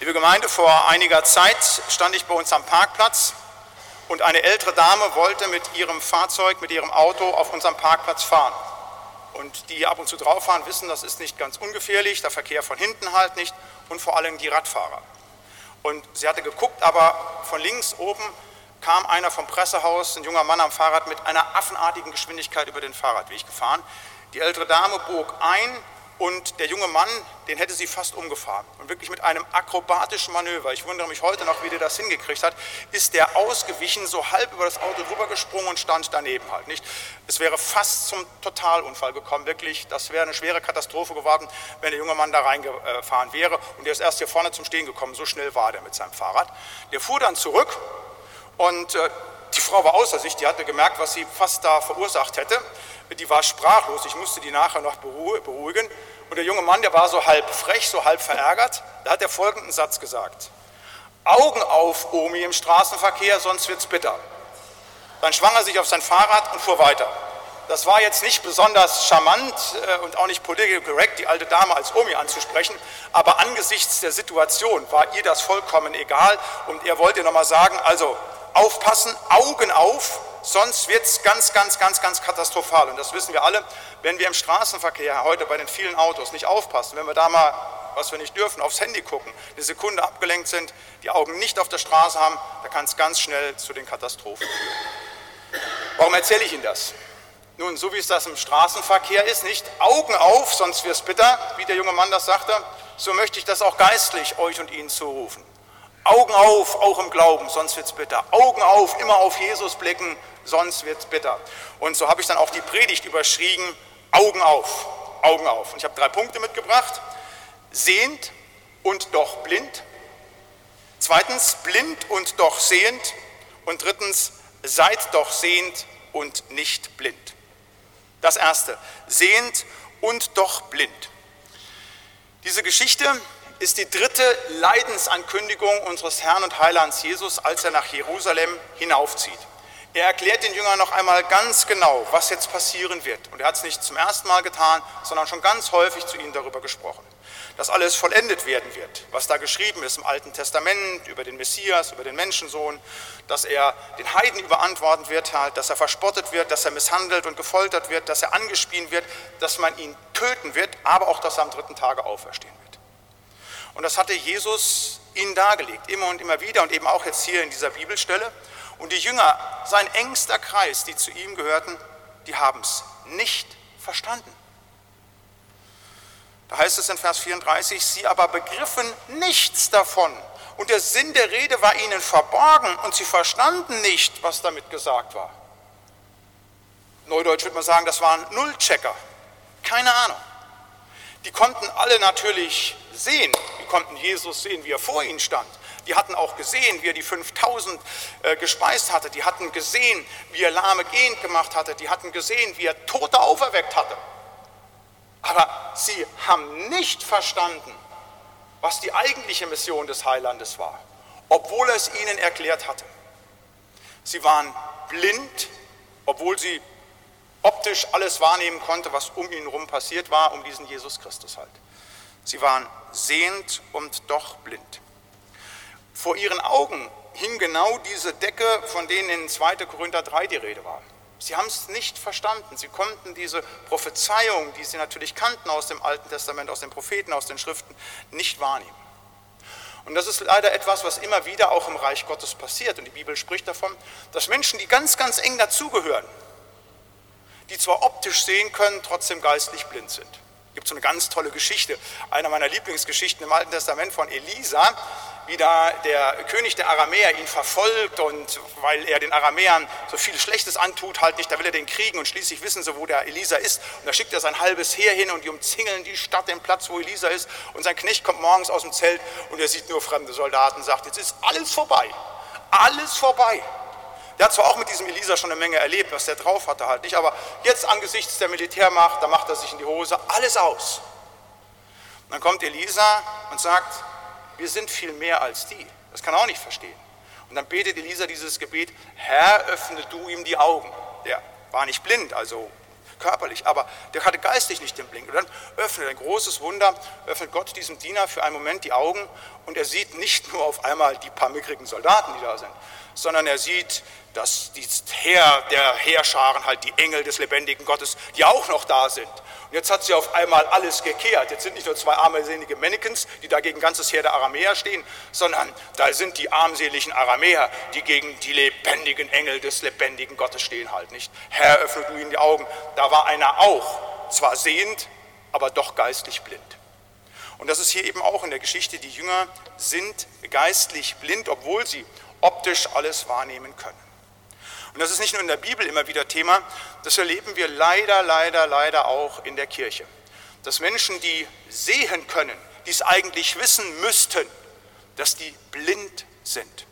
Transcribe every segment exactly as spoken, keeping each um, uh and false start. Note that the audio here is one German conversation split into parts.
Liebe Gemeinde, vor einiger Zeit stand ich bei uns am Parkplatz und eine ältere Dame wollte mit ihrem Fahrzeug, mit ihrem Auto auf unserem Parkplatz fahren. Und die ab und zu drauf fahren, wissen, das ist nicht ganz ungefährlich, der Verkehr von hinten halt nicht und vor allem die Radfahrer. Und sie hatte geguckt, aber von links oben kam einer vom Pressehaus, ein junger Mann am Fahrrad, mit einer affenartigen Geschwindigkeit über den Fahrradweg gefahren. Die ältere Dame bog ein und der junge Mann, den hätte sie fast umgefahren. Und wirklich mit einem akrobatischen Manöver, ich wundere mich heute noch, wie der das hingekriegt hat, ist der ausgewichen, so halb über das Auto drüber gesprungen und stand daneben halt, nicht? Es wäre fast zum Totalunfall gekommen, wirklich. Das wäre eine schwere Katastrophe geworden, wenn der junge Mann da reingefahren wäre. Und der ist erst hier vorne zum Stehen gekommen, so schnell war der mit seinem Fahrrad. Der fuhr dann zurück und äh, die Frau war außer sich, die hatte gemerkt, was sie fast da verursacht hätte. Die war sprachlos, ich musste die nachher noch beruhigen. Und der junge Mann, der war so halb frech, so halb verärgert, da hat er folgenden Satz gesagt: Augen auf, Omi, im Straßenverkehr, sonst wird's bitter. Dann schwang er sich auf sein Fahrrad und fuhr weiter. Das war jetzt nicht besonders charmant und auch nicht political correct, die alte Dame als Omi anzusprechen, aber angesichts der Situation war ihr das vollkommen egal und er wollte nochmal sagen, also aufpassen, Augen auf, sonst wird es ganz, ganz, ganz, ganz katastrophal. Und das wissen wir alle, wenn wir im Straßenverkehr heute bei den vielen Autos nicht aufpassen, wenn wir da mal, was wir nicht dürfen, aufs Handy gucken, eine Sekunde abgelenkt sind, die Augen nicht auf der Straße haben, da kann es ganz schnell zu den Katastrophen führen. Warum erzähle ich Ihnen das? Nun, so wie es das im Straßenverkehr ist, nicht Augen auf, sonst wird es bitter, wie der junge Mann das sagte, so möchte ich das auch geistlich euch und Ihnen zurufen. Augen auf, auch im Glauben, sonst wird es bitter. Augen auf, immer auf Jesus blicken, sonst wird es bitter. Und so habe ich dann auch die Predigt überschrieben, Augen auf, Augen auf. Und ich habe drei Punkte mitgebracht. Sehend und doch blind. Zweitens, blind und doch sehend. Und drittens, seid doch sehend und nicht blind. Das erste, sehend und doch blind. Diese Geschichte ist die dritte Leidensankündigung unseres Herrn und Heilands Jesus, als er nach Jerusalem hinaufzieht. Er erklärt den Jüngern noch einmal ganz genau, was jetzt passieren wird. Und er hat es nicht zum ersten Mal getan, sondern schon ganz häufig zu ihnen darüber gesprochen. Dass alles vollendet werden wird, was da geschrieben ist im Alten Testament, über den Messias, über den Menschensohn, dass er den Heiden überantworten wird, halt, dass er verspottet wird, dass er misshandelt und gefoltert wird, dass er angespien wird, dass man ihn töten wird, aber auch, dass er am dritten Tage auferstehen wird. Und das hatte Jesus ihnen dargelegt, immer und immer wieder und eben auch jetzt hier in dieser Bibelstelle. Und die Jünger, sein engster Kreis, die zu ihm gehörten, die haben es nicht verstanden. Da heißt es in Vers vierunddreißig, sie aber begriffen nichts davon und der Sinn der Rede war ihnen verborgen und sie verstanden nicht, was damit gesagt war. Neudeutsch würde man sagen, das waren Nullchecker, keine Ahnung. Die konnten alle natürlich sehen, die konnten Jesus sehen, wie er vor ihnen stand. Die hatten auch gesehen, wie er die fünftausend äh, gespeist hatte. Die hatten gesehen, wie er Lahme gehend gemacht hatte. Die hatten gesehen, wie er Tote auferweckt hatte. Aber sie haben nicht verstanden, was die eigentliche Mission des Heilandes war, obwohl er es ihnen erklärt hatte. Sie waren blind, obwohl sie optisch alles wahrnehmen konnte, was um ihn herum passiert war, um diesen Jesus Christus halt. Sie waren sehend und doch blind. Vor ihren Augen hing genau diese Decke, von denen in zweiter Korinther drei die Rede war. Sie haben es nicht verstanden. Sie konnten diese Prophezeiung, die sie natürlich kannten aus dem Alten Testament, aus den Propheten, aus den Schriften, nicht wahrnehmen. Und das ist leider etwas, was immer wieder auch im Reich Gottes passiert. Und die Bibel spricht davon, dass Menschen, die ganz, ganz eng dazugehören, die zwar optisch sehen können, trotzdem geistlich blind sind. Es gibt so eine ganz tolle Geschichte, eine meiner Lieblingsgeschichten im Alten Testament von Elisa, wie da der König der Aramäer ihn verfolgt und weil er den Aramäern so viel Schlechtes antut, halt nicht, da will er den kriegen und schließlich wissen sie, wo der Elisa ist und da schickt er sein halbes Heer hin und die umzingeln die Stadt, den Platz, wo Elisa ist und sein Knecht kommt morgens aus dem Zelt und er sieht nur fremde Soldaten und sagt, jetzt ist alles vorbei, alles vorbei. Der hat zwar auch mit diesem Elisa schon eine Menge erlebt, was der drauf hatte halt nicht, aber jetzt angesichts der Militärmacht, da macht er sich in die Hose, alles aus. Und dann kommt Elisa und sagt, wir sind viel mehr als die. Das kann er auch nicht verstehen. Und dann betet Elisa dieses Gebet, Herr, öffne du ihm die Augen. Der war nicht blind, also körperlich, aber der hatte geistig nicht den Blick. Und dann öffnet ein großes Wunder, öffnet Gott diesem Diener für einen Moment die Augen und er sieht nicht nur auf einmal die paar mickrigen Soldaten, die da sind, sondern er sieht, dass die Heer der Heerscharen, halt die Engel des lebendigen Gottes, die auch noch da sind. Und jetzt hat sie auf einmal alles gekehrt. Jetzt sind nicht nur zwei armselige Mannequins, die da gegen ein ganzes Heer der Aramäer stehen, sondern da sind die armseligen Aramäer, die gegen die lebendigen Engel des lebendigen Gottes stehen halt nicht. Herr, öffne du ihnen die Augen. Da war einer auch, zwar sehend, aber doch geistlich blind. Und das ist hier eben auch in der Geschichte, die Jünger sind geistlich blind, obwohl sie optisch alles wahrnehmen können. Und das ist nicht nur in der Bibel immer wieder Thema, das erleben wir leider, leider, leider auch in der Kirche. Dass Menschen, die sehen können, die es eigentlich wissen müssten, dass die blind sind.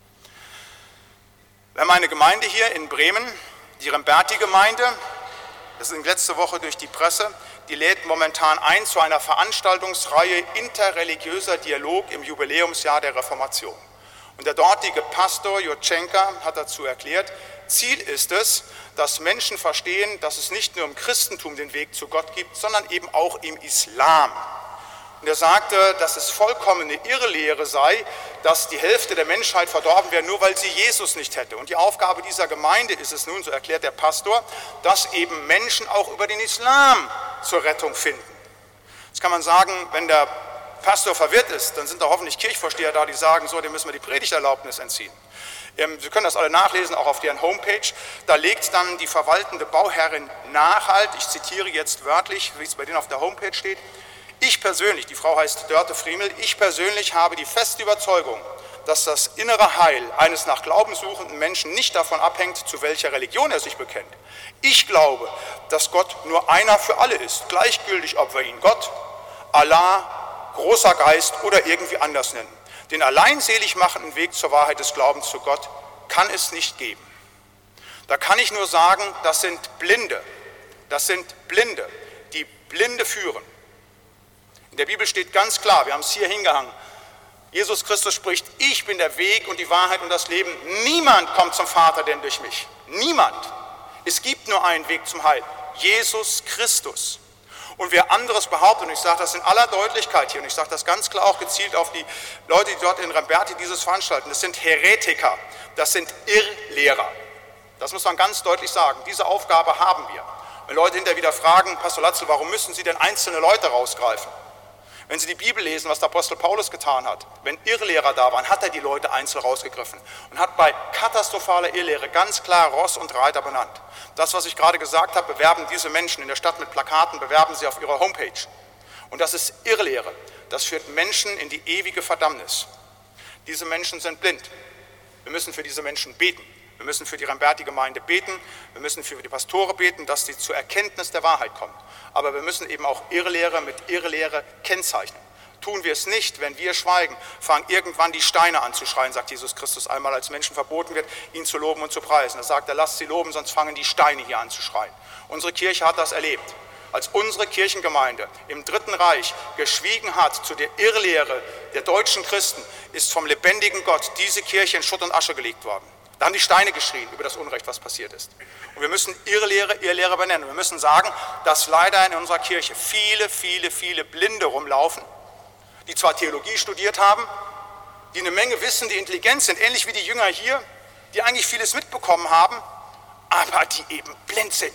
Wir haben eine Gemeinde hier in Bremen, die Remberti-Gemeinde, das ist letzte Woche durch die Presse, die lädt momentan ein zu einer Veranstaltungsreihe interreligiöser Dialog im Jubiläumsjahr der Reformation. Und der dortige Pastor Jurczenka hat dazu erklärt, Ziel ist es, dass Menschen verstehen, dass es nicht nur im Christentum den Weg zu Gott gibt, sondern eben auch im Islam. Und er sagte, dass es vollkommene Irrlehre sei, dass die Hälfte der Menschheit verdorben wäre, nur weil sie Jesus nicht hätte. Und die Aufgabe dieser Gemeinde ist es nun, so erklärt der Pastor, dass eben Menschen auch über den Islam zur Rettung finden. Jetzt kann man sagen, wenn der Pastor verwirrt ist, dann sind da hoffentlich Kirchvorsteher da, die sagen, so, dem müssen wir die Predigterlaubnis entziehen. Sie können das alle nachlesen, auch auf deren Homepage. Da legt dann die verwaltende Bauherrin nach, halt, ich zitiere jetzt wörtlich, wie es bei denen auf der Homepage steht, ich persönlich, die Frau heißt Dörte Friemel, ich persönlich habe die feste Überzeugung, dass das innere Heil eines nach Glauben suchenden Menschen nicht davon abhängt, zu welcher Religion er sich bekennt. Ich glaube, dass Gott nur einer für alle ist, gleichgültig, ob wir ihn Gott, Allah, großer Geist oder irgendwie anders nennen. Den allein selig machenden Weg zur Wahrheit des Glaubens zu Gott kann es nicht geben. Da kann ich nur sagen, das sind Blinde, das sind Blinde, die Blinde führen. In der Bibel steht ganz klar, wir haben es hier hingehangen, Jesus Christus spricht, ich bin der Weg und die Wahrheit und das Leben. Niemand kommt zum Vater denn durch mich. Niemand. Es gibt nur einen Weg zum Heil, Jesus Christus. Und wer anderes behauptet, und ich sage das in aller Deutlichkeit hier, und ich sage das ganz klar auch gezielt auf die Leute, die dort in Remberti dieses veranstalten, das sind Heretiker, das sind Irrlehrer. Das muss man ganz deutlich sagen. Diese Aufgabe haben wir. Wenn Leute hinterher wieder fragen, Pastor Latzel, warum müssen Sie denn einzelne Leute rausgreifen? Wenn Sie die Bibel lesen, was der Apostel Paulus getan hat, wenn Irrlehrer da waren, hat er die Leute einzeln rausgegriffen und hat bei katastrophaler Irrlehre ganz klar Ross und Reiter benannt. Das, was ich gerade gesagt habe, bewerben diese Menschen in der Stadt mit Plakaten, bewerben sie auf ihrer Homepage. Und das ist Irrlehre. Das führt Menschen in die ewige Verdammnis. Diese Menschen sind blind. Wir müssen für diese Menschen beten. Wir müssen für die Remberti-Gemeinde beten, wir müssen für die Pastore beten, dass sie zur Erkenntnis der Wahrheit kommen. Aber wir müssen eben auch Irrlehre mit Irrlehre kennzeichnen. Tun wir es nicht, wenn wir schweigen, fangen irgendwann die Steine an zu schreien, sagt Jesus Christus einmal, als Menschen verboten wird, ihn zu loben und zu preisen. Da sagt er, lasst sie loben, sonst fangen die Steine hier an zu schreien. Unsere Kirche hat das erlebt. Als unsere Kirchengemeinde im Dritten Reich geschwiegen hat zu der Irrlehre der deutschen Christen, ist vom lebendigen Gott diese Kirche in Schutt und Asche gelegt worden. Da haben die Steine geschrien über das Unrecht, was passiert ist. Und wir müssen Irrlehre, Irrlehre benennen. Wir müssen sagen, dass leider in unserer Kirche viele, viele, viele Blinde rumlaufen, die zwar Theologie studiert haben, die eine Menge wissen, die intelligent sind, ähnlich wie die Jünger hier, die eigentlich vieles mitbekommen haben, aber die eben blind sind.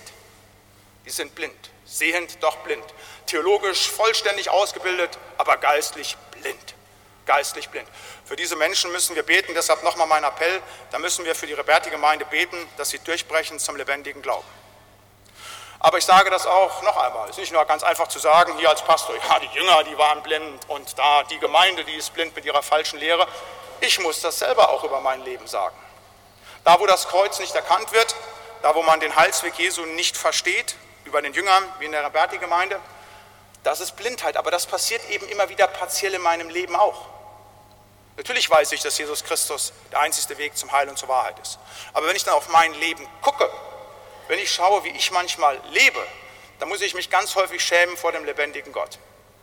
Die sind blind, sehend, doch blind. Theologisch vollständig ausgebildet, aber geistlich blind. Geistlich blind. Für diese Menschen müssen wir beten, deshalb nochmal mein Appell, da müssen wir für die Remberti-Gemeinde beten, dass sie durchbrechen zum lebendigen Glauben. Aber ich sage das auch noch einmal, es ist nicht nur ganz einfach zu sagen, hier als Pastor, ja, die Jünger, die waren blind und da die Gemeinde, die ist blind mit ihrer falschen Lehre. Ich muss das selber auch über mein Leben sagen. Da, wo das Kreuz nicht erkannt wird, da, wo man den Heilsweg Jesu nicht versteht, über den Jüngern, wie in der Remberti-Gemeinde, das ist Blindheit, aber das passiert eben immer wieder partiell in meinem Leben auch. Natürlich weiß ich, dass Jesus Christus der einzige Weg zum Heil und zur Wahrheit ist. Aber wenn ich dann auf mein Leben gucke, wenn ich schaue, wie ich manchmal lebe, dann muss ich mich ganz häufig schämen vor dem lebendigen Gott.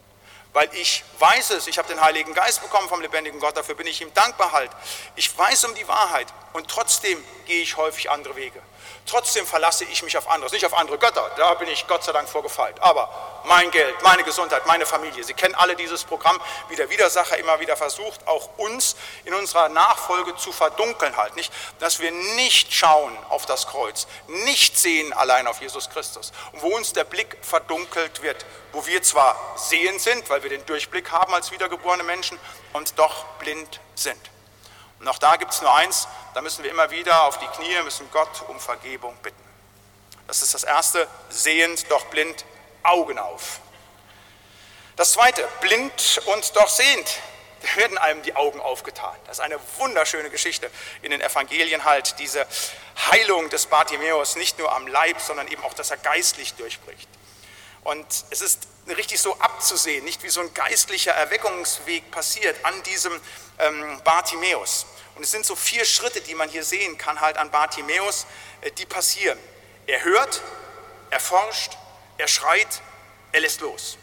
Weil ich weiß es, ich habe den Heiligen Geist bekommen vom lebendigen Gott, dafür bin ich ihm dankbar halt. Ich weiß um die Wahrheit und trotzdem gehe ich häufig andere Wege. Trotzdem verlasse ich mich auf anderes, nicht auf andere Götter, da bin ich Gott sei Dank vorgefeilt. Aber mein Geld, meine Gesundheit, meine Familie, Sie kennen alle dieses Programm, wie der Widersacher immer wieder versucht, auch uns in unserer Nachfolge zu verdunkeln halt, nicht? Dass wir nicht schauen auf das Kreuz, nicht sehen allein auf Jesus Christus. Und wo uns der Blick verdunkelt wird, wo wir zwar sehend sind, weil wir den Durchblick haben als wiedergeborene Menschen und doch blind sind. Und auch da gibt es nur eins, da müssen wir immer wieder auf die Knie, müssen Gott um Vergebung bitten. Das ist das Erste, sehend, doch blind, Augen auf. Das Zweite, blind und doch sehend, da werden einem die Augen aufgetan. Das ist eine wunderschöne Geschichte in den Evangelien halt, diese Heilung des Bartimäus, nicht nur am Leib, sondern eben auch, dass er geistlich durchbricht. Und es ist richtig so abzusehen, nicht wie so ein geistlicher Erweckungsweg passiert an diesem ähm, Bartimäus. Und es sind so vier Schritte, die man hier sehen kann, halt an Bartimäus, äh, die passieren. Er hört, er forscht, er schreit, er lässt los.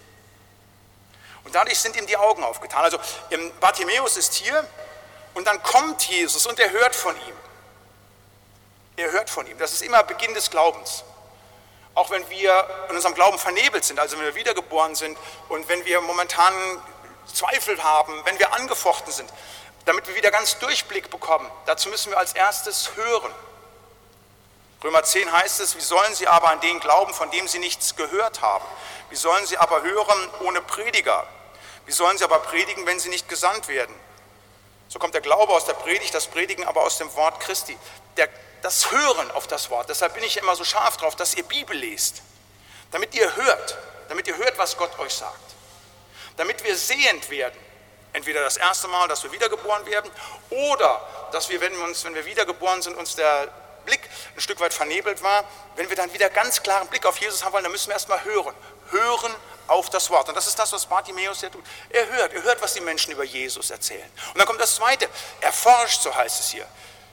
Und dadurch sind ihm die Augen aufgetan. Also ähm, Bartimäus ist hier und dann kommt Jesus und er hört von ihm. Er hört von ihm. Das ist immer Beginn des Glaubens. Auch wenn wir in unserem Glauben vernebelt sind, also wenn wir wiedergeboren sind und wenn wir momentan Zweifel haben, wenn wir angefochten sind, damit wir wieder ganz Durchblick bekommen, dazu müssen wir als erstes hören. Römer zehn heißt es, wie sollen sie aber an den glauben, von dem sie nichts gehört haben? Wie sollen sie aber hören ohne Prediger? Wie sollen sie aber predigen, wenn sie nicht gesandt werden? So kommt der Glaube aus der Predigt, das Predigen aber aus dem Wort Christi. Der, das Hören auf das Wort, deshalb bin ich immer so scharf drauf, dass ihr Bibel lest, damit ihr hört, damit ihr hört, was Gott euch sagt. Damit wir sehend werden, entweder das erste Mal, dass wir wiedergeboren werden, oder dass wir, wenn wir, uns, wenn wir wiedergeboren sind, uns der Blick ein Stück weit vernebelt war, wenn wir dann wieder ganz klaren Blick auf Jesus haben wollen, dann müssen wir erstmal hören. Hören auf das Wort. Und das ist das, was Bartimäus ja tut. Er hört, er hört, was die Menschen über Jesus erzählen. Und dann kommt das Zweite, er forscht, so heißt es hier.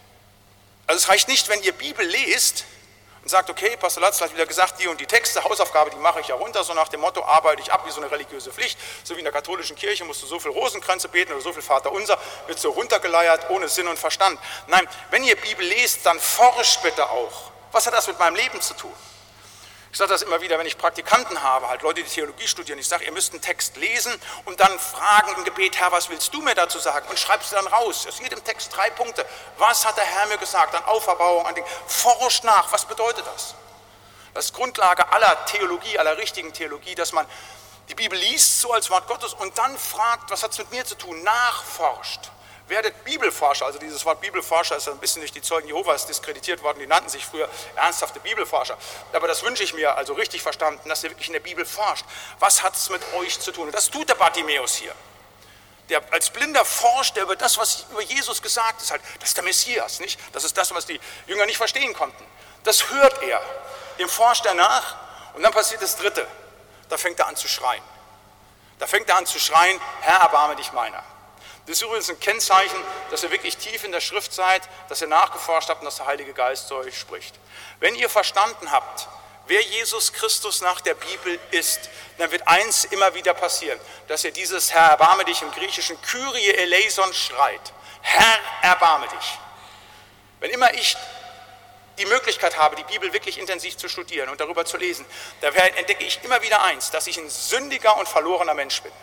Also es reicht nicht, wenn ihr Bibel lest und sagt, okay, Pastor Latz hat wieder gesagt, die und die Texte, Hausaufgabe, die mache ich ja runter, so nach dem Motto, arbeite ich ab wie so eine religiöse Pflicht, so wie in der katholischen Kirche musst du so viel Rosenkränze beten oder so viel Vaterunser, wird so runtergeleiert, ohne Sinn und Verstand. Nein, wenn ihr Bibel lest, dann forscht bitte auch. Was hat das mit meinem Leben zu tun? Ich sage das immer wieder, wenn ich Praktikanten habe, halt Leute, die Theologie studieren, ich sage, ihr müsst einen Text lesen und dann fragen im Gebet, Herr, was willst du mir dazu sagen? Und schreibst du dann raus, aus jedem Text drei Punkte. Was hat der Herr mir gesagt an Auferbauung, an Dingen? Forscht nach, was bedeutet das? Das ist Grundlage aller Theologie, aller richtigen Theologie, dass man die Bibel liest, so als Wort Gottes, und dann fragt, was hat es mit mir zu tun? Nachforscht. Werdet Bibelforscher, also dieses Wort Bibelforscher ist ein bisschen durch die Zeugen Jehovas diskreditiert worden, die nannten sich früher ernsthafte Bibelforscher. Aber das wünsche ich mir, also richtig verstanden, dass ihr wirklich in der Bibel forscht. Was hat es mit euch zu tun? Und das tut der Bartimäus hier. Der als Blinder forscht, der über das, was über Jesus gesagt ist, halt, das ist der Messias, nicht? Das ist das, was die Jünger nicht verstehen konnten. Das hört er, dem forscht er nach und dann passiert das Dritte. Da fängt er an zu schreien. Da fängt er an zu schreien, Herr, erbarme dich meiner. Das ist übrigens ein Kennzeichen, dass ihr wirklich tief in der Schrift seid, dass ihr nachgeforscht habt und dass der Heilige Geist zu euch spricht. Wenn ihr verstanden habt, wer Jesus Christus nach der Bibel ist, dann wird eins immer wieder passieren, dass ihr dieses Herr, erbarme dich im Griechischen Kyrie eleison schreit. Herr, erbarme dich. Wenn immer ich die Möglichkeit habe, die Bibel wirklich intensiv zu studieren und darüber zu lesen, da entdecke ich immer wieder eins, dass ich ein sündiger und verlorener Mensch bin.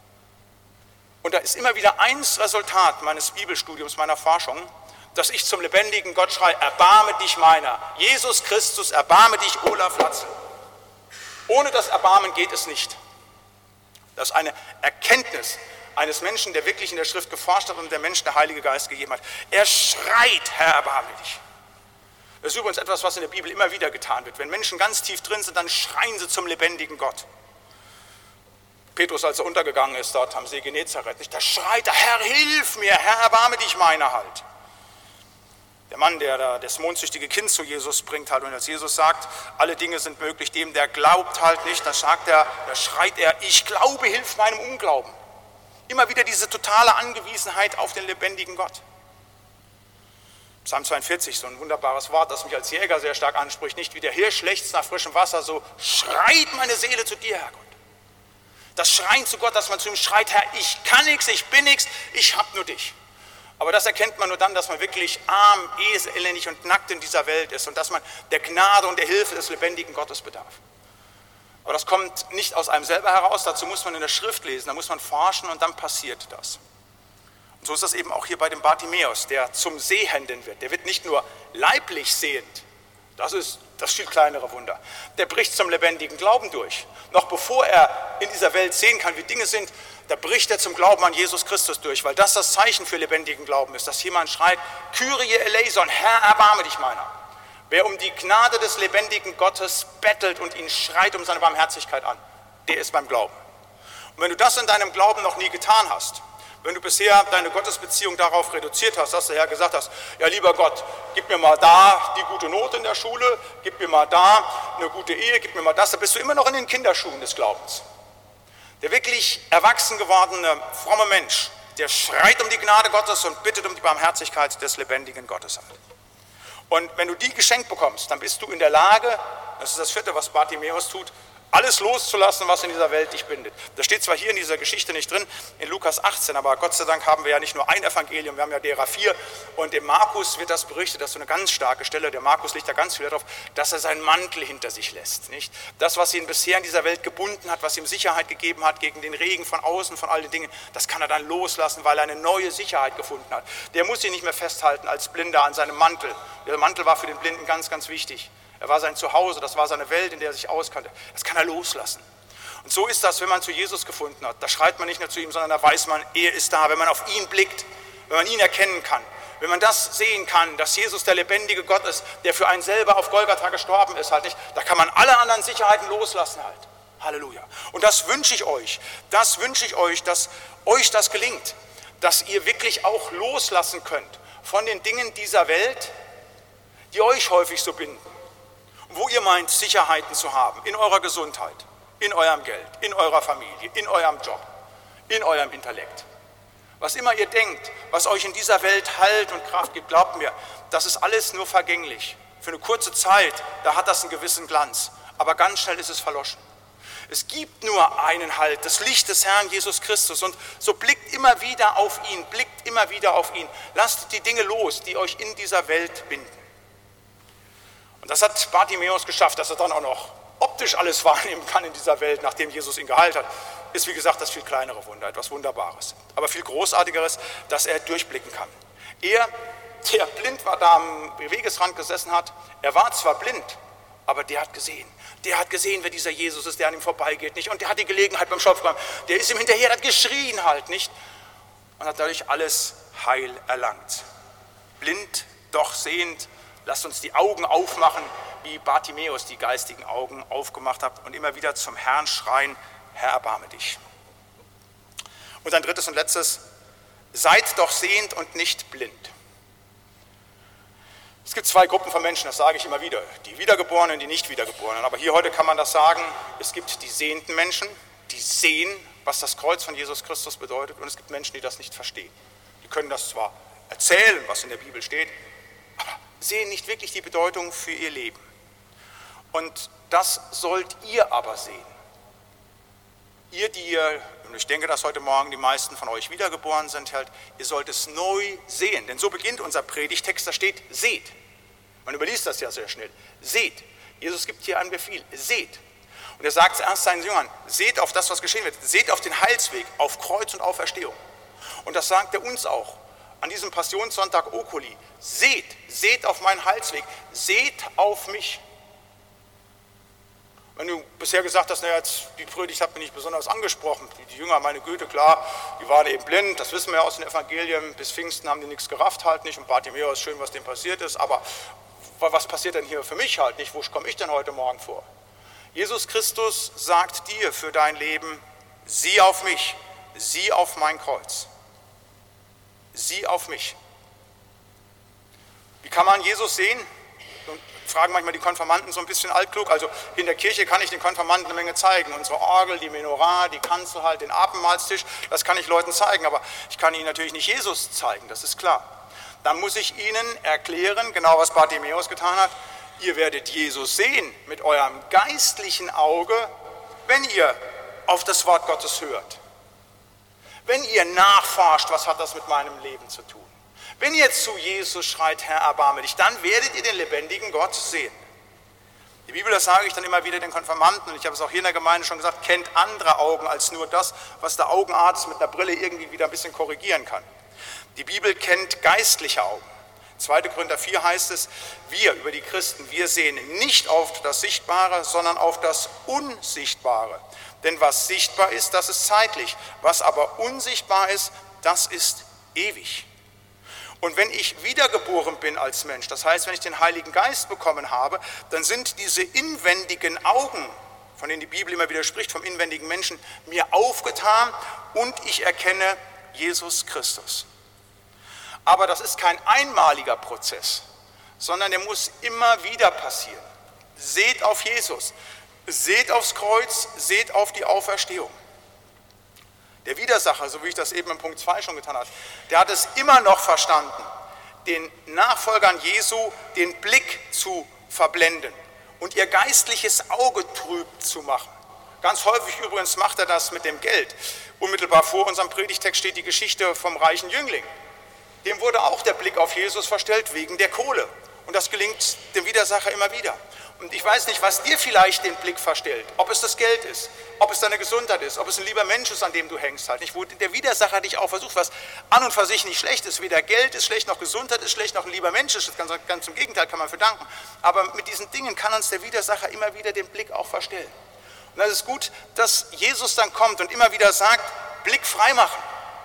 Und da ist immer wieder eins Resultat meines Bibelstudiums, meiner Forschung, dass ich zum lebendigen Gott schreie, erbarme dich meiner. Jesus Christus, erbarme dich, Olaf Latzel. Ohne das Erbarmen geht es nicht. Das ist eine Erkenntnis eines Menschen, der wirklich in der Schrift geforscht hat und der Mensch der Heilige Geist gegeben hat. Er schreit, Herr, erbarme dich. Das ist übrigens etwas, was in der Bibel immer wieder getan wird. Wenn Menschen ganz tief drin sind, dann schreien sie zum lebendigen Gott. Petrus, als er untergegangen ist, dort am See Genezareth, nicht, da schreit er, Herr, hilf mir, Herr, erbarme dich meiner halt. Der Mann, der da das mondsüchtige Kind zu Jesus bringt halt, und als Jesus sagt, alle Dinge sind möglich dem, der glaubt halt nicht, da sagt er, da schreit er, ich glaube, hilf meinem Unglauben. Immer wieder diese totale Angewiesenheit auf den lebendigen Gott. Psalm zweiundvierzig, so ein wunderbares Wort, das mich als Jäger sehr stark anspricht, nicht wie der Hirsch lechzt nach frischem Wasser, so schreit meine Seele zu dir, Herr Gott. Das Schreien zu Gott, dass man zu ihm schreit, Herr, ich kann nichts, ich bin nichts, ich hab nur dich. Aber das erkennt man nur dann, dass man wirklich arm, elendig und nackt in dieser Welt ist und dass man der Gnade und der Hilfe des lebendigen Gottes bedarf. Aber das kommt nicht aus einem selber heraus, dazu muss man in der Schrift lesen, da muss man forschen und dann passiert das. Und so ist das eben auch hier bei dem Bartimäus, der zum Sehenden wird. Der wird nicht nur leiblich sehend, das ist das viel kleinere Wunder. Der bricht zum lebendigen Glauben durch. Noch bevor er in dieser Welt sehen kann, wie Dinge sind, da bricht er zum Glauben an Jesus Christus durch, weil das das Zeichen für lebendigen Glauben ist, dass jemand schreit, Kyrie eleison, Herr, erbarme dich meiner. Wer um die Gnade des lebendigen Gottes bettelt und ihn schreit um seine Barmherzigkeit an, der ist beim Glauben. Und wenn du das in deinem Glauben noch nie getan hast, wenn du bisher deine Gottesbeziehung darauf reduziert hast, dass du ja gesagt hast, ja lieber Gott, gib mir mal da die gute Note in der Schule, gib mir mal da eine gute Ehe, gib mir mal das, da bist du immer noch in den Kinderschuhen des Glaubens. Der wirklich erwachsen gewordene, fromme Mensch, der schreit um die Gnade Gottes und bittet um die Barmherzigkeit des lebendigen Gottes an. Und wenn du die geschenkt bekommst, dann bist du in der Lage, das ist das vierte, was Bartimäus tut, alles loszulassen, was in dieser Welt dich bindet. Das steht zwar hier in dieser Geschichte nicht drin, in Lukas achtzehn, aber Gott sei Dank haben wir ja nicht nur ein Evangelium, wir haben ja derer vier. Und im Markus wird das berichtet, das ist so eine ganz starke Stelle. Der Markus legt da ganz viel darauf, dass er seinen Mantel hinter sich lässt. Nicht? Das, was ihn bisher in dieser Welt gebunden hat, was ihm Sicherheit gegeben hat gegen den Regen von außen, von all den Dingen, das kann er dann loslassen, weil er eine neue Sicherheit gefunden hat. Der muss ihn nicht mehr festhalten als Blinder an seinem Mantel. Der Mantel war für den Blinden ganz, ganz wichtig. Er war sein Zuhause, das war seine Welt, in der er sich auskannte. Das kann er loslassen. Und so ist das, wenn man zu Jesus gefunden hat. Da schreit man nicht nur zu ihm, sondern da weiß man, er ist da. Wenn man auf ihn blickt, wenn man ihn erkennen kann, wenn man das sehen kann, dass Jesus der lebendige Gott ist, der für einen selber auf Golgatha gestorben ist, halt nicht, da kann man alle anderen Sicherheiten loslassen halt. Halleluja. Und das wünsche ich euch, das wünsche ich euch, dass euch das gelingt, dass ihr wirklich auch loslassen könnt von den Dingen dieser Welt, die euch häufig so binden. Wo ihr meint, Sicherheiten zu haben, in eurer Gesundheit, in eurem Geld, in eurer Familie, in eurem Job, in eurem Intellekt. Was immer ihr denkt, was euch in dieser Welt Halt und Kraft gibt, glaubt mir, das ist alles nur vergänglich. Für eine kurze Zeit, da hat das einen gewissen Glanz, aber ganz schnell ist es verloschen. Es gibt nur einen Halt, das Licht des Herrn Jesus Christus, und so blickt immer wieder auf ihn, blickt immer wieder auf ihn. Lasst die Dinge los, die euch in dieser Welt binden. Und das hat Bartimäus geschafft, dass er dann auch noch optisch alles wahrnehmen kann in dieser Welt, nachdem Jesus ihn geheilt hat, ist wie gesagt das viel kleinere Wunder, etwas Wunderbares. Aber viel Großartigeres, dass er durchblicken kann. Er, der blind war, da am Wegesrand gesessen hat, er war zwar blind, aber der hat gesehen. Der hat gesehen, wer dieser Jesus ist, der an ihm vorbeigeht, nicht? Und der hat die Gelegenheit beim Schopfgang, der ist ihm hinterher, der hat geschrien halt, nicht? Und hat dadurch alles Heil erlangt. Blind, doch sehend. Lasst uns die Augen aufmachen, wie Bartimäus die geistigen Augen aufgemacht hat und immer wieder zum Herrn schreien, Herr, erbarme dich. Und ein drittes und letztes, seid doch sehend und nicht blind. Es gibt zwei Gruppen von Menschen, das sage ich immer wieder, die Wiedergeborenen und die Nicht-Wiedergeborenen. Aber hier heute kann man das sagen, es gibt die sehenden Menschen, die sehen, was das Kreuz von Jesus Christus bedeutet, und es gibt Menschen, die das nicht verstehen. Die können das zwar erzählen, was in der Bibel steht, aber sehen nicht wirklich die Bedeutung für ihr Leben. Und das sollt ihr aber sehen. Ihr, die ihr, und ich denke, dass heute Morgen die meisten von euch wiedergeboren sind, halt, ihr sollt es neu sehen. Denn so beginnt unser Predigtext, da steht, seht. Man überliest das ja sehr schnell. Seht. Jesus gibt hier einen Befehl, seht. Und er sagt erst seinen Jüngern, seht auf das, was geschehen wird. Seht auf den Heilsweg, auf Kreuz und Auferstehung. Und das sagt er uns auch. An diesem Passionssonntag Oculi, seht, seht auf meinen Heilsweg, seht auf mich. Wenn du bisher gesagt hast, naja, jetzt, die Predigt hat mich nicht besonders angesprochen, die Jünger, meine Güte, klar, die waren eben blind, das wissen wir ja aus den Evangelien, bis Pfingsten haben die nichts gerafft halt nicht, und Bartimäus ist schön, was dem passiert ist, aber was passiert denn hier für mich halt nicht, wo komme ich denn heute Morgen vor? Jesus Christus sagt dir für dein Leben, sieh auf mich, sieh auf mein Kreuz. Sieh auf mich. Wie kann man Jesus sehen? Und fragen manchmal die Konfirmanden so ein bisschen altklug. Also in der Kirche kann ich den Konfirmanden eine Menge zeigen. Unsere Orgel, die Menorah, die Kanzel halt, den Abendmahlstisch, das kann ich Leuten zeigen. Aber ich kann ihnen natürlich nicht Jesus zeigen, das ist klar. Dann muss ich ihnen erklären, genau was Bartimäus getan hat, ihr werdet Jesus sehen mit eurem geistlichen Auge, wenn ihr auf das Wort Gottes hört. Wenn ihr nachforscht, was hat das mit meinem Leben zu tun? Wenn ihr zu Jesus schreit, Herr, erbarme dich, dann werdet ihr den lebendigen Gott sehen. Die Bibel, das sage ich dann immer wieder den Konfirmanden, und ich habe es auch hier in der Gemeinde schon gesagt, kennt andere Augen als nur das, was der Augenarzt mit einer Brille irgendwie wieder ein bisschen korrigieren kann. Die Bibel kennt geistliche Augen. zweiter Korinther vier heißt es, wir, über die Christen, wir sehen nicht auf das Sichtbare, sondern auf das Unsichtbare. Denn was sichtbar ist, das ist zeitlich. Was aber unsichtbar ist, das ist ewig. Und wenn ich wiedergeboren bin als Mensch, das heißt, wenn ich den Heiligen Geist bekommen habe, dann sind diese inwendigen Augen, von denen die Bibel immer wieder spricht, vom inwendigen Menschen, mir aufgetan und ich erkenne Jesus Christus. Aber das ist kein einmaliger Prozess, sondern der muss immer wieder passieren. Seht auf Jesus, seht aufs Kreuz, seht auf die Auferstehung. Der Widersacher, so wie ich das eben in Punkt zwei schon getan habe, der hat es immer noch verstanden, den Nachfolgern Jesu den Blick zu verblenden und ihr geistliches Auge trüb zu machen. Ganz häufig übrigens macht er das mit dem Geld. Unmittelbar vor unserem Predigtext steht die Geschichte vom reichen Jüngling. Dem wurde auch der Blick auf Jesus verstellt wegen der Kohle. Und das gelingt dem Widersacher immer wieder. Und ich weiß nicht, was dir vielleicht den Blick verstellt. Ob es das Geld ist, ob es deine Gesundheit ist, ob es ein lieber Mensch ist, an dem du hängst. Halt nicht, wo der Widersacher dich auch versucht, was an und für sich nicht schlecht ist. Weder Geld ist schlecht, noch Gesundheit ist schlecht, noch ein lieber Mensch ist. Ganz, ganz im Gegenteil, kann man verdanken. Aber mit diesen Dingen kann uns der Widersacher immer wieder den Blick auch verstellen. Und das ist gut, dass Jesus dann kommt und immer wieder sagt, Blick frei machen.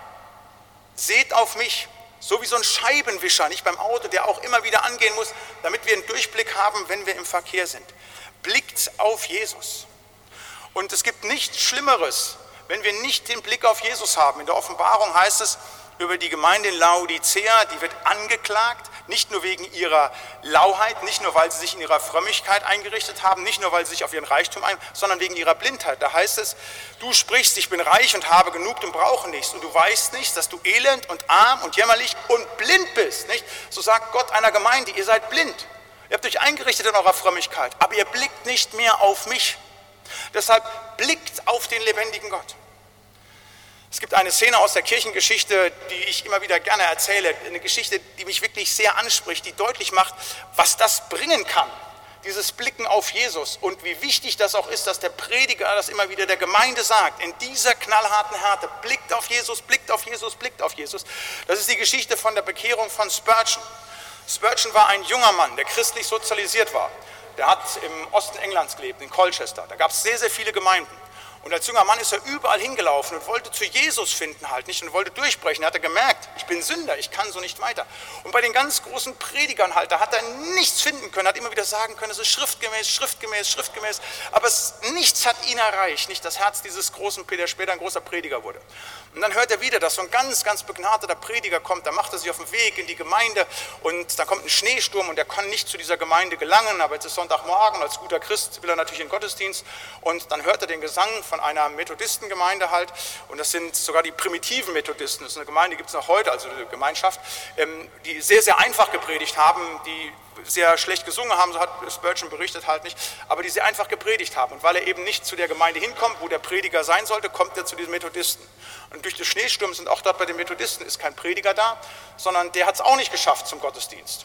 Seht auf mich. So wie so ein Scheibenwischer, nicht beim Auto, der auch immer wieder angehen muss, damit wir einen Durchblick haben, wenn wir im Verkehr sind. Blickt auf Jesus. Und es gibt nichts Schlimmeres, wenn wir nicht den Blick auf Jesus haben. In der Offenbarung heißt es über die Gemeinde in Laodicea, die wird angeklagt, nicht nur wegen ihrer Lauheit, nicht nur, weil sie sich in ihrer Frömmigkeit eingerichtet haben, nicht nur, weil sie sich auf ihren Reichtum ein, sondern wegen ihrer Blindheit. Da heißt es, du sprichst, ich bin reich und habe genug und brauche nichts. Und du weißt nicht, dass du elend und arm und jämmerlich und blind bist. Nicht? So sagt Gott einer Gemeinde, ihr seid blind. Ihr habt euch eingerichtet in eurer Frömmigkeit, aber ihr blickt nicht mehr auf mich. Deshalb blickt auf den lebendigen Gott. Es gibt eine Szene aus der Kirchengeschichte, die ich immer wieder gerne erzähle, eine Geschichte, die mich wirklich sehr anspricht, die deutlich macht, was das bringen kann, dieses Blicken auf Jesus und wie wichtig das auch ist, dass der Prediger das immer wieder der Gemeinde sagt, in dieser knallharten Härte, blickt auf Jesus, blickt auf Jesus, blickt auf Jesus. Das ist die Geschichte von der Bekehrung von Spurgeon. Spurgeon war ein junger Mann, der christlich sozialisiert war. Der hat im Osten Englands gelebt, in Colchester. Da gab es sehr, sehr viele Gemeinden. Und als junger Mann ist er überall hingelaufen und wollte zu Jesus finden halt nicht und wollte durchbrechen. Er hatte gemerkt, ich bin Sünder, ich kann so nicht weiter. Und bei den ganz großen Predigern halt, da hat er nichts finden können, hat immer wieder sagen können, es ist schriftgemäß, schriftgemäß, schriftgemäß. Aber es, nichts hat ihn erreicht, nicht das Herz dieses großen, der später ein großer Prediger wurde. Und dann hört er wieder, dass so ein ganz, ganz begnadeter Prediger kommt, da macht er sich auf den Weg in die Gemeinde und da kommt ein Schneesturm und er kann nicht zu dieser Gemeinde gelangen, aber jetzt ist Sonntagmorgen, als guter Christ will er natürlich in den Gottesdienst und dann hört er den Gesang von einer Methodistengemeinde halt und das sind sogar die primitiven Methodisten, das ist eine Gemeinde, die gibt es noch heute, also eine Gemeinschaft, die sehr, sehr einfach gepredigt haben, die sehr schlecht gesungen haben, so hat Spurgeon berichtet halt nicht, aber die sehr einfach gepredigt haben und weil er eben nicht zu der Gemeinde hinkommt, wo der Prediger sein sollte, kommt er zu diesen Methodisten. Und durch den Schneesturm sind auch dort bei den Methodisten ist kein Prediger da, sondern der hat es auch nicht geschafft zum Gottesdienst.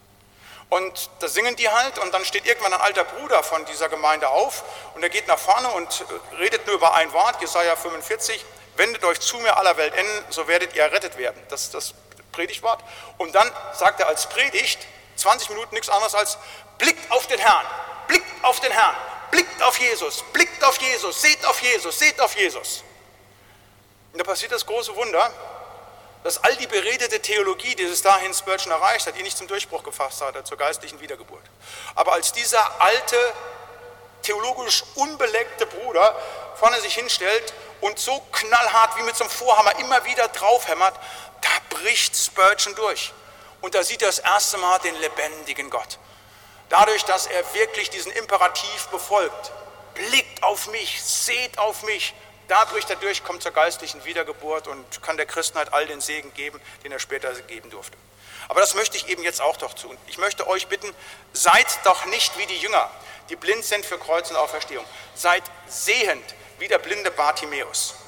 Und da singen die halt und dann steht irgendwann ein alter Bruder von dieser Gemeinde auf und er geht nach vorne und redet nur über ein Wort, Jesaja fünfundvierzig, wendet euch zu mir aller Welt enden, so werdet ihr errettet werden. Das ist das Predigtwort. Und dann sagt er als Predigt, zwanzig Minuten nichts anderes als, blickt auf den Herrn, blickt auf den Herrn, blickt auf Jesus, blickt auf Jesus, seht auf Jesus, seht auf Jesus. Und da passiert das große Wunder, dass all die beredete Theologie, die es dahin Spurgeon erreicht hat, ihn nicht zum Durchbruch gefasst hat, zur geistlichen Wiedergeburt. Aber als dieser alte, theologisch unbeleckte Bruder vorne sich hinstellt und so knallhart wie mit so einem Vorhammer immer wieder draufhämmert, da bricht Spurgeon durch. Und da sieht er das erste Mal den lebendigen Gott. Dadurch, dass er wirklich diesen Imperativ befolgt, blickt auf mich, seht auf mich, da bricht er durch, kommt zur geistlichen Wiedergeburt und kann der Christenheit all den Segen geben, den er später geben durfte. Aber das möchte ich eben jetzt auch doch tun. Ich möchte euch bitten, seid doch nicht wie die Jünger, die blind sind für Kreuz und Auferstehung. Seid sehend wie der blinde Bartimäus.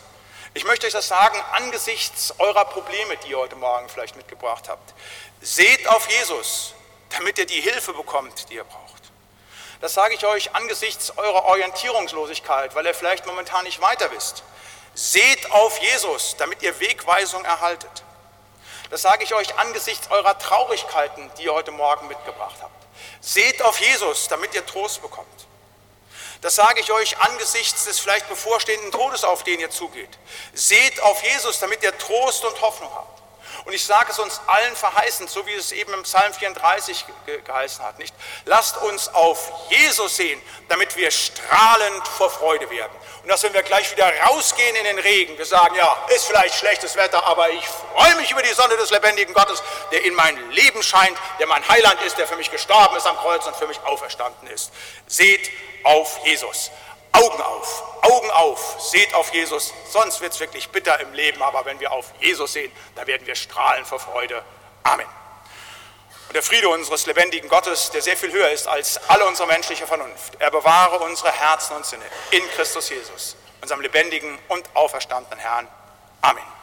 Ich möchte euch das sagen angesichts eurer Probleme, die ihr heute Morgen vielleicht mitgebracht habt. Seht auf Jesus, damit ihr die Hilfe bekommt, die ihr braucht. Das sage ich euch angesichts eurer Orientierungslosigkeit, weil ihr vielleicht momentan nicht weiter wisst. Seht auf Jesus, damit ihr Wegweisung erhaltet. Das sage ich euch angesichts eurer Traurigkeiten, die ihr heute Morgen mitgebracht habt. Seht auf Jesus, damit ihr Trost bekommt. Das sage ich euch angesichts des vielleicht bevorstehenden Todes, auf den ihr zugeht. Seht auf Jesus, damit ihr Trost und Hoffnung habt. Und ich sage es uns allen verheißend, so wie es eben im Psalm vierunddreißig ge- geheißen hat, nicht? Lasst uns auf Jesus sehen, damit wir strahlend vor Freude werden. Und dass, wenn wir gleich wieder rausgehen in den Regen, wir sagen, ja, ist vielleicht schlechtes Wetter, aber ich freue mich über die Sonne des lebendigen Gottes, der in mein Leben scheint, der mein Heiland ist, der für mich gestorben ist am Kreuz und für mich auferstanden ist. Seht auf Jesus. Augen auf, Augen auf, seht auf Jesus, sonst wird es wirklich bitter im Leben, aber wenn wir auf Jesus sehen, da werden wir strahlen vor Freude. Amen. Und der Friede unseres lebendigen Gottes, der sehr viel höher ist als alle unsere menschliche Vernunft, er bewahre unsere Herzen und Sinne in Christus Jesus, unserem lebendigen und auferstandenen Herrn. Amen.